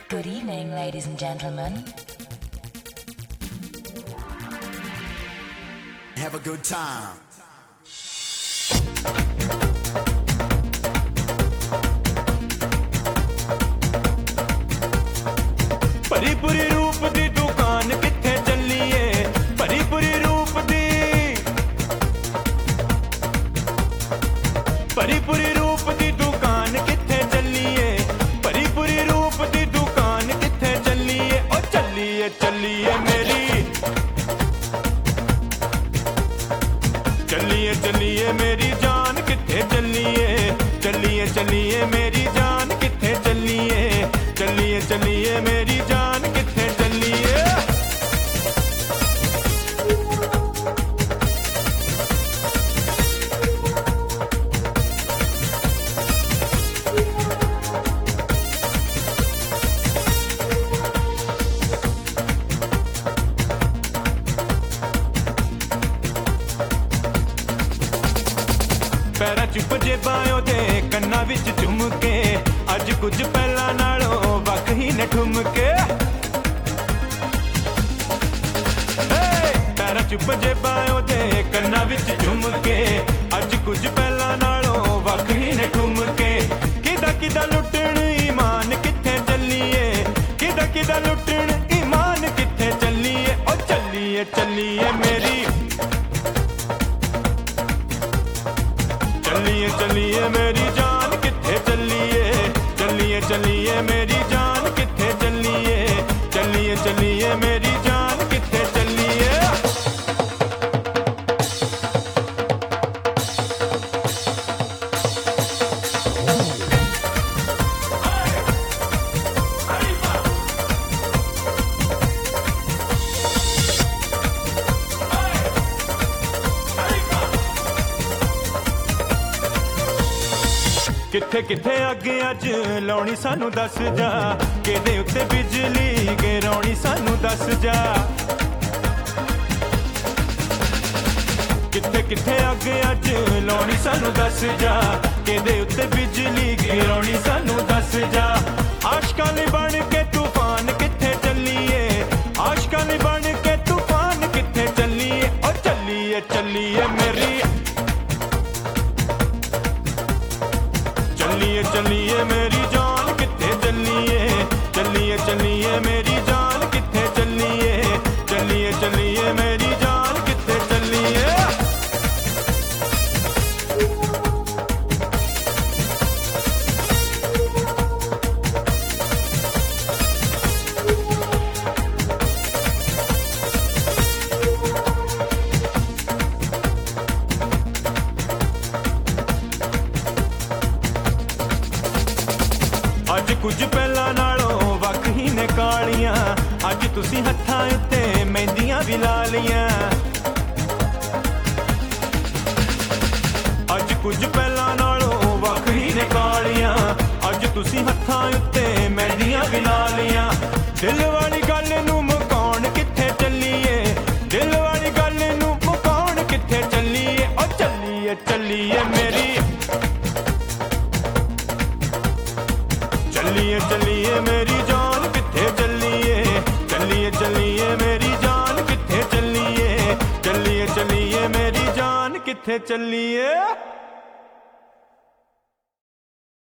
Good evening, ladies and gentlemen. Have a good time. ਭਰੀ ਰੂਪ ਦੀ ਦੁਕਾਨ ਕਿੱਥੇ ਚੱਲੀਏ ਭਰੀ ਰੂਪ ਦੀ ਭਰੀ ਰੂਪ ਦੀ ਦੁਕਾਨ ਕਿੱਥੇ ਚੱਲੀਏ ਭਰੀ ਰੂਪ ਦੀ ਦੁਕਾਨ ਕਿੱਥੇ ਚੱਲੀਏ ਓ ਚੱਲੀਏ ਚੱਲੀਏ ਮੇਰੀ ਚੱਲੀਏ ਚੱਲੀਏ ਮੇਰੀ ਜਾਨ ਕਿੱਥੇ ਚੱਲੀਏ ਚੱਲੀਏ ਚੱਲੀਏ ਮੇਰੀ ਜਾਨ ਕਿੱਥੇ ਚੱਲੀਏ ਚੱਲੀਏ ਚੱਲੀਏ ਮੇਰੀ ਜਾਨ ਕਿੱਥੇ ਚੱਲੀਏ ਪੈਰਾਂ 'ਚ ਪੰਜੇਬਾਂ ਉਹਦੇ ਕੰਨਾਂ ਵਿੱਚ ਝੁੰਮ ਕੇ ਅੱਜ ਕੁਝ ਪਹਿਲਾਂ ਨਾਲੋਂ ਵੱਖ ਹੀ ਨੇ ਠੁੰਮ ਕੇ ਪੈਰਾਂ 'ਚ ਪੰਜੇਬਾਂ ਉਹਦੇ ਕੰਨਾਂ ਵਿੱਚ ਝੁੰਮ ਕੇ ਅੱਜ ਕੁਝ ਪਹਿਲਾਂ ਨਾਲੋਂ ਵੱਖ ਹੀ ਨੇ ਠੁੰਮ ਕੇ ਕਿਦਾ ਲੁੱਟਣ ਈਮਾਨ ਕਿੱਥੇ ਚੱਲੀਏ ਕਿਦਾ ਲੁੱਟਣ ਈਮਾਨ ਕਿੱਥੇ ਚੱਲੀਏ ਓ ਚੱਲੀਏ ਚੱਲੀਏ ਮੇਰੀ ਚੱਲੀਏ ਚੱਲੀਏ ਮੇਰੀ ਜਾਨ ਕਿੱਥੇ ਚੱਲੀਏ ਚੱਲੀਏ ਚੱਲੀਏ ਮੇਰੀ ਜਾਨ ਕਿੱਥੇ ਚੱਲੀਏ ਚੱਲੀਏ ਚੱਲੀਏ ਮੇਰੀ ਜਾਨ ਕਿੱਥੇ ਚੱਲੀਏ ਕਿੱਥੇ ਕਿੱਥੇ ਅੱਗ ਅੱਜ ਲਾਉਣੀ ਸਾਨੂੰ ਦੱਸ ਜਾ ਕਿਹਦੇ ਉੱਤੇ ਬਿਜਲੀ ਗਿਰਾਉਣੀ ਸਾਨੂੰ ਦੱਸ ਜਾ ਕਿੱਥੇ ਕਿੱਥੇ ਅੱਗ ਅੱਜ ਲਾਉਣੀ ਸਾਨੂੰ ਦੱਸ ਜਾ ਕਿਹਦੇ ਉੱਤੇ ਬਿਜਲੀ ਗਿਰਾਉਣੀ ਸਾਨੂੰ ਦੱਸ ਜਾ ਆਸ਼ਕਾਂ ਲਈ ਬਣ ਕੇ ਤੂਫਾਨ ਕਿੱਥੇ ਚੱਲੀਏ ਆਸ਼ਕਾਂ ਲਈ ਬਣ ਕੇ ਤੂਫਾਨ ਕਿੱਥੇ ਚੱਲੀਏ ਓ ਚੱਲੀਏ ਚੱਲੀਏ ਮੇਰੀ ਚੱਲੀਏ ਚੱਲੀਏ ਮੇਰੀ ਜਾਨ ਕਿੱਥੇ ਚੱਲੀਏ ਚੱਲੀਏ ਚੱਲੀਏ ਮੇਰੀ ਜਾਨ ਕਿੱਥੇ ਚੱਲੀਏ ਚੱਲੀਏ ਚੱਲੀਏ ਮੇਰੀ ਜਾਨ ਕਿੱਥੇ ਚੱਲੀਏ ਅੱਜ ਕੁਝ ਪਹਿਲਾਂ ਨਾਲੋਂ ਵੱਖ ਹੀ ਨੇ ਕਾਲੀਆਂ ਅੱਜ ਤੁਸੀਂ ਹੱਥਾਂ ਉੱਤੇ ਮਹਿੰਦੀਆਂ ਵੀ ਲਾ ਲੀਆਂ ਅੱਜ ਕੁਝ ਪਹਿਲਾਂ ਨਾਲੋਂ ਵੱਖ ਹੀ ਨੇ ਕਾਲੀਆਂ ਅੱਜ ਤੁਸੀਂ ਹੱਥਾਂ ਉੱਤੇ ਮਹਿੰਦੀਆਂ ਵੀ ਲਾ ਲੀਆਂ ਦਿਲ ਵਾਲੀ ਗੱਲ ਨੂੰ ਮੁਕਾਉਣ ਕਿੱਥੇ ਚੱਲੀਏ ਦਿਲ ਵਾਲੀ ਗੱਲ ਨੂੰ ਮੁਕਾਉਣ ਕਿੱਥੇ ਚੱਲੀਏ ਓ ਚੱਲੀਏ ਚੱਲੀਏ ਮੇਰੀ ਚੱਲੀਏ ਚੱਲੀਏ ਮੇਰੀ ਜਾਨ ਕਿੱਥੇ ਚੱਲੀਏ ਚੱਲੀਏ ਚੱਲੀਏ ਮੇਰੀ ਜਾਨ ਕਿੱਥੇ ਚੱਲੀਏ ਚੱਲੀਏ ਚੱਲੀਏ ਮੇਰੀ ਜਾਨ ਕਿੱਥੇ ਚੱਲੀਏ